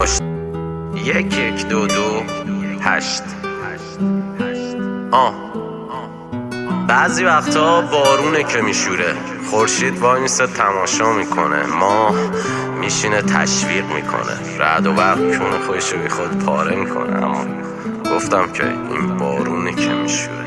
داشت 1 2 2 8. بعضی وقتا بارونه که میشوره، خورشید وای میسته تماشا میکنه، ماه میشینه تشویق میکنه، رعد و برق کون خودشو بی خود پاره میکنه. اما گفتم که این بارونه که میشوره.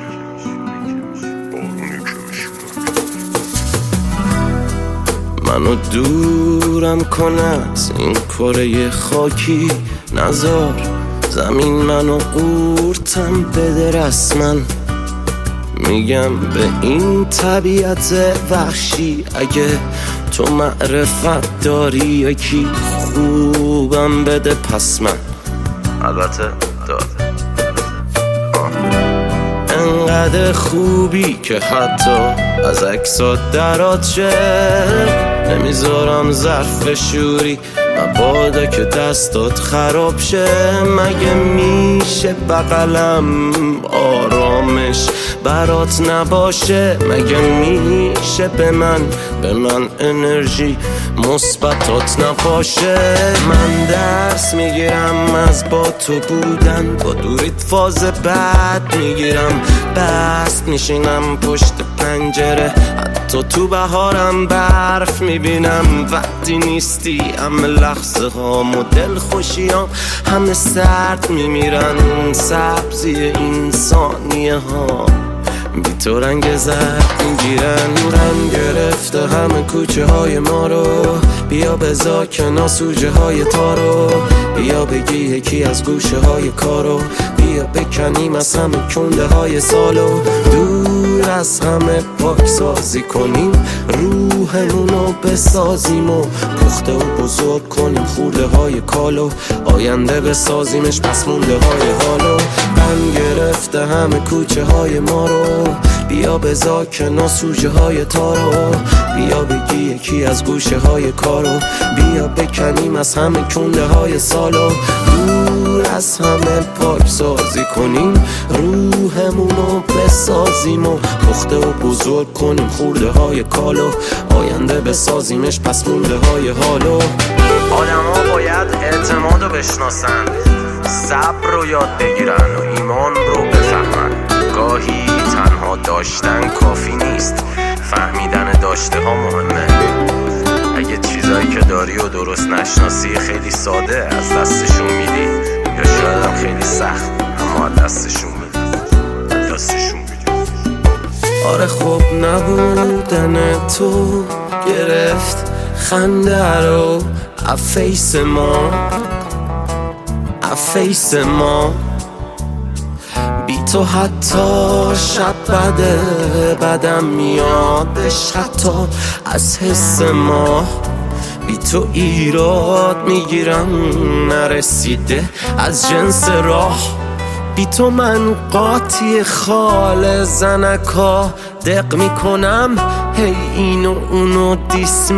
منو دورم کنه از این کره خاکی، نزار زمین منو قورتم بده رسما. میگم به این طبیعت وحشی اگه تو معرفت داری یکی خوبم بده پس من البته داده. انقدر خوبی که حتی از عکسات درات شه، نمیذارم ظرف شوری مبادا که دستات خراب شه. مگه میشه بغلم آرامش برات نباشه؟ مگه میشه به من انرژی مثبتات نباشه؟ من درس میگیرم از با تو بودن، با دوریت فاز بعد میگیرم، بست میشینم پشت پنجره، حتی تو بهارم برف میبینم. وقتی نیستی همه لحظه ها مدل خوشیام همه سرد میمیرن، سبزی این ثانیه ها بی تو رنگ زرد میگیرن. رنگ گرفته همه کوچه های ما رو، بیا بذار کنار سوژه های تارو، بیا بگی یکی از گوشه های کارو، بیا بکنیم از همه کنده های سالو، دور از همه پاک سازی کنیم روحمونو بسازیم و پخته و بزرگ کنیم خورده های کالو، آینده بسازیمش پس مونده های حالو. من گرفته همه کوچه های ما رو، بیا بذار کنار سوژه های تارو، بیا بگی یکی از گوشه های کارو، بیا بکنیم از همه کنده های سالو، دور از همه پاک سازی کنیم روحمونو بسازیم و پخته و بزرگ کنیم خورده های کالو، آینده بسازیمش پس مونده های حالو. آدم ها باید اعتماد رو بشناسن، صبر رو یاد بگیرن و ایمان رو بفهمن. گاهی تنها داشتن کافی نیست، فهمیدن داشته ها مهمه. اگه چیزایی که داری و درست نشناسی خیلی ساده از دستشون میدی، یا شاید هم خیلی سخت اما از دستشون میدی. آره خب نبودن تو گرفت خنده رو افیس ما، بی تو حتی شب بدم میادش حتی از حس ما، بی تو ایراد میگیرم نرسیده از جنس راه، بی تو من قاطی خال زنکا دق میکنم، هی اینو اونو دیس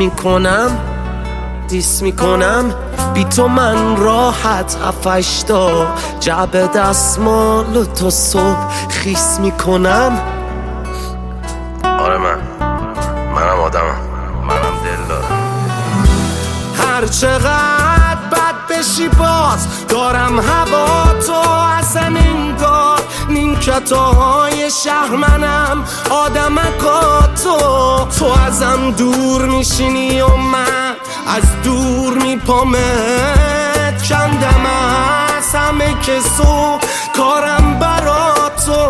میکنم، بی تو من راحت 7-8 جعبه دستمال و تو صبح خیس میکنم. آره منم آدمم، منم دل دارم. هر چقدر بد بشی باز دارم هوا تو، اصلا انگار نیمکتای شهر منم آدمکا تو ازم دور میشینی و من از دور میپامت کندم از همه کسو کارم برا تو.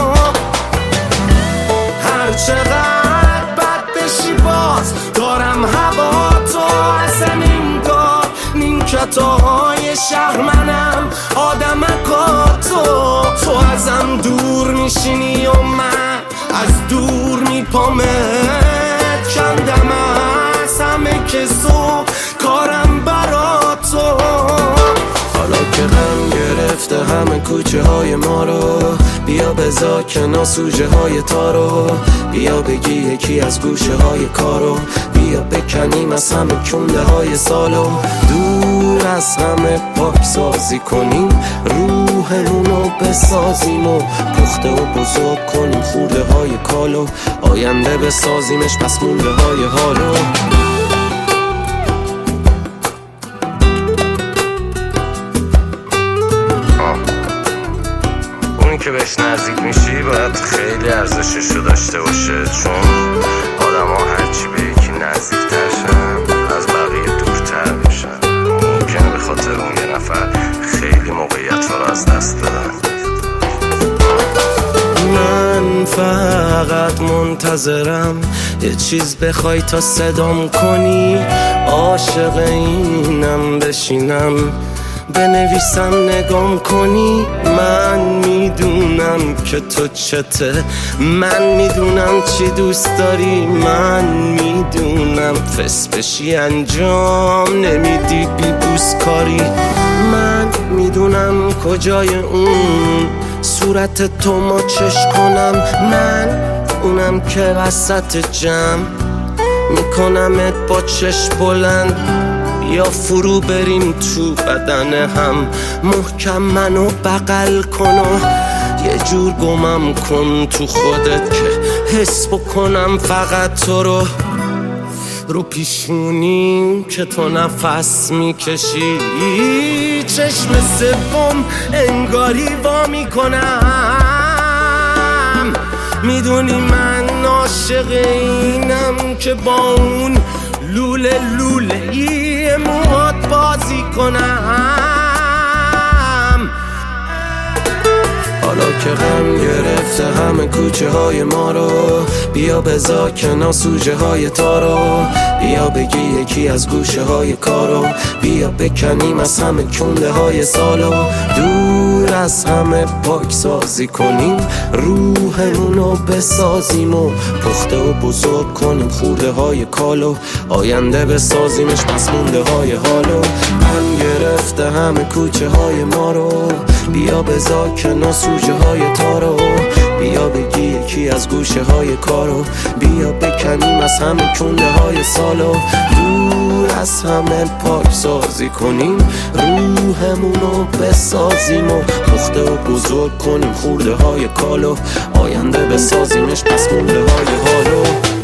هر چقدر بد بشی باز دارم هوا تو، اصلا انگار نیمکتای شهر منم آدمکا تو ازم دور میشینی و من از دور میپامت کندم از همه کسو کارم برا تو. حالا که غم گرفته همه کوچه های ما رو، بیا بذار کنار سوژه های تارو، بیا بگی یکی از گوشه های کارو، بیا بکنیم از همه کنده های سالو، دور از همه پاک سازی کنیم روحمونو بسازیم و پخته و بزرگ کنیم خورده های کالو، آینده بسازیمش پس مونده های حالو. که بهش نزدیک میشی باید خیلی ارزششو داشته باشه، چون آدم ها هرچی به یکی نزدیکتر شن از بقیه دورتر میشن. ممکنه به خاطر اون یه نفر خیلی موقعیت ها رو از دست بدن. من فقط منتظرم یه چیز بخوای تا صدام کنی، عاشق اینم بشینم بنویسم نگام کنی. من میدونم که تو چته، من میدونم چی دوست داری، من میدونم فس بشی انجام نمیدی بی بوس کاری. من میدونم کجای اون صورت تو مچش کنم، من اونم که وسط جمع میکنمت با چشم بلند، یا فرو بریم تو بدن هم محکم منو بغل کن و یه جور گمم کن تو خودت که حس بکنم فقط تو رو پیشونیم که تو نفس میکشی. چشم سوم انگاری وا میکنم، میدونی من عاشق اینم که با اون لوله یه موهات بازی کنم. حالا که غم گرفته همه کوچه های ما رو، بیا بذار کنار سوژه های تارو، بیا بگی یکی از گوشه های کارو، بیا بکنیم از همه کنده های سالو، دور از همه پاک سازی کنیم روحمونو بسازیم و پخته و بزرگ کنیم خورده های کالو، آینده بسازیمش پس مونده های حالو. من گرفته همه کوچه های ما رو، بیا بذار کنار سوژه های تارو، بیا بگی یکی از گوشه های کارو، بیا بکنیم از همه کنده های سالو، دور از همه پاک سازی کنیم روحمونو بسازیم و پخته و بزرگ کنیم خورده های کالو، آینده بسازیمش پس مونده های حالو.